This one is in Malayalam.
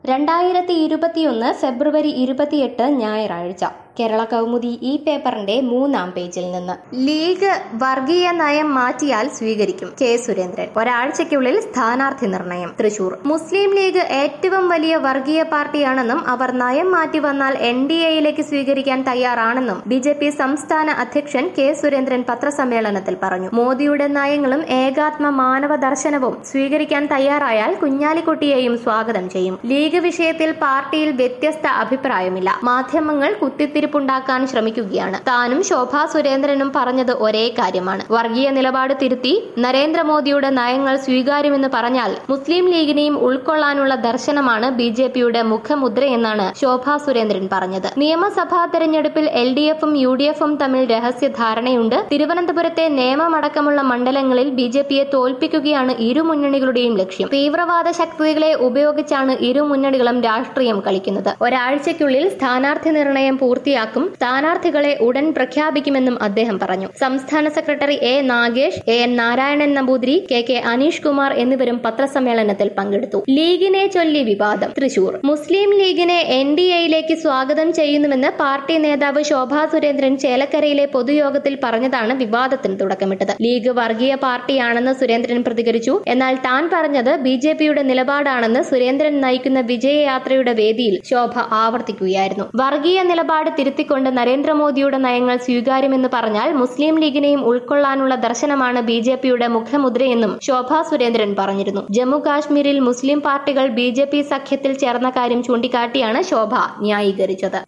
2021 ഫെബ്രുവരി 28 ഞായറാഴ്ച കേരള കൗമുദി ഈ പേപ്പറിന്റെ 3-ാം പേജിൽ നിന്ന് ലീഗ് വർഗീയ നയം മാറ്റിയാൽ സ്വീകരിക്കും കെ സുരേന്ദ്രൻ. ഒരാഴ്ചയ്ക്കുള്ളിൽ സ്ഥാനാർത്ഥി നിർണയം. തൃശൂർ. മുസ്ലിം ലീഗ് ഏറ്റവും വലിയ വർഗീയ പാർട്ടിയാണെന്നും അവർ നയം മാറ്റി വന്നാൽ NDAയിലേക്ക് സ്വീകരിക്കാൻ തയ്യാറാണെന്നും BJP സംസ്ഥാന അധ്യക്ഷൻ കെ സുരേന്ദ്രൻ പത്രസമ്മേളനത്തിൽ പറഞ്ഞു. മോദിയുടെ നയങ്ങളും ഏകാത്മ മാനവ ദർശനവും സ്വീകരിക്കാൻ തയ്യാറായാൽ കുഞ്ഞാലിക്കുട്ടിയെയും സ്വാഗതം ചെയ്യും. ലീഗ് വിഷയത്തിൽ പാർട്ടിയിൽ വ്യത്യസ്ത അഭിപ്രായമില്ല. മാധ്യമങ്ങൾ കുത്തിത്തിരിപ്പുണ്ടാക്കാൻ ശ്രമിക്കുകയാണ്. താനും ശോഭാ സുരേന്ദ്രനും പറഞ്ഞത് ഒരേ കാര്യമാണ്. വർഗീയ നിലപാട് തിരുത്തി നരേന്ദ്രമോദിയുടെ നയങ്ങൾ സ്വീകാര്യമെന്ന് പറഞ്ഞാൽ മുസ്ലിം ലീഗിനെയും ഉൾക്കൊള്ളാനുള്ള ദർശനമാണ് BJPയുടെ മുഖമുദ്രയെന്നാണ് ശോഭാ സുരേന്ദ്രൻ പറഞ്ഞത്. നിയമസഭാ തെരഞ്ഞെടുപ്പിൽ LDFും UDFും തമ്മിൽ രഹസ്യ ധാരണയുണ്ട്. തിരുവനന്തപുരത്തെ നേമമടക്കമുള്ള മണ്ഡലങ്ങളിൽ BJPയെ തോൽപ്പിക്കുകയാണ് ഇരു മുന്നണികളുടെയും ലക്ഷ്യം. തീവ്രവാദ ശക്തികളെ ഉപയോഗിച്ചാണ് ഇരു മുന്നണികളും രാഷ്ട്രീയം കളിക്കുന്നത്. ഒരാഴ്ചയ്ക്കുള്ളിൽ സ്ഥാനാർത്ഥി നിർണയം പൂർത്തിയാക്കും. സ്ഥാനാർത്ഥികളെ ഉടൻ പ്രഖ്യാപിക്കുമെന്നും അദ്ദേഹം പറഞ്ഞു. സംസ്ഥാന secretary A. Nagesh, AN Narayanan Namboothiri, KK Aneesh Kumar എന്നിവരും പത്രസമ്മേളനത്തിൽ പങ്കെടുത്തു. ലീഗിനെ ചൊല്ലി വിവാദം. തൃശൂർ. മുസ്ലിം ലീഗിനെ NDAയിലേക്ക് സ്വാഗതം ചെയ്യുന്നുവെന്ന് പാർട്ടി നേതാവ് ശോഭാ സുരേന്ദ്രൻ ചേലക്കരയിലെ പൊതുയോഗത്തിൽ പറഞ്ഞതാണ് വിവാദത്തിന് തുടക്കമിട്ടത്. ലീഗ് വർഗീയ പാർട്ടിയാണെന്ന് സുരേന്ദ്രൻ പ്രതികരിച്ചു. എന്നാൽ താൻ പറഞ്ഞത് BJPയുടെ നിലപാടാണെന്ന് സുരേന്ദ്രൻ നയിക്കുന്ന വിജയയാത്രയുടെ വേദിയിൽ ശോഭ ആവർത്തിക്കുകയായിരുന്നു. വർഗീയ നിലപാട് തിരുത്തിക്കൊണ്ട് നരേന്ദ്രമോദിയുടെ നയങ്ങൾ സ്വീകാര്യമെന്ന് പറഞ്ഞാൽ മുസ്ലിം ലീഗിനെയും ഉൾക്കൊള്ളാനുള്ള ദർശനമാണ് BJPയുടെ മുഖമുദ്രയെന്നും ശോഭാ സുരേന്ദ്രൻ പറഞ്ഞിരുന്നു. ജമ്മു കാശ്മീരിൽ മുസ്ലിം പാർട്ടികൾ BJP സഖ്യത്തിൽ ചേർന്ന കാര്യം ചൂണ്ടിക്കാട്ടിയാണ് ശോഭ ന്യായീകരിച്ചത്.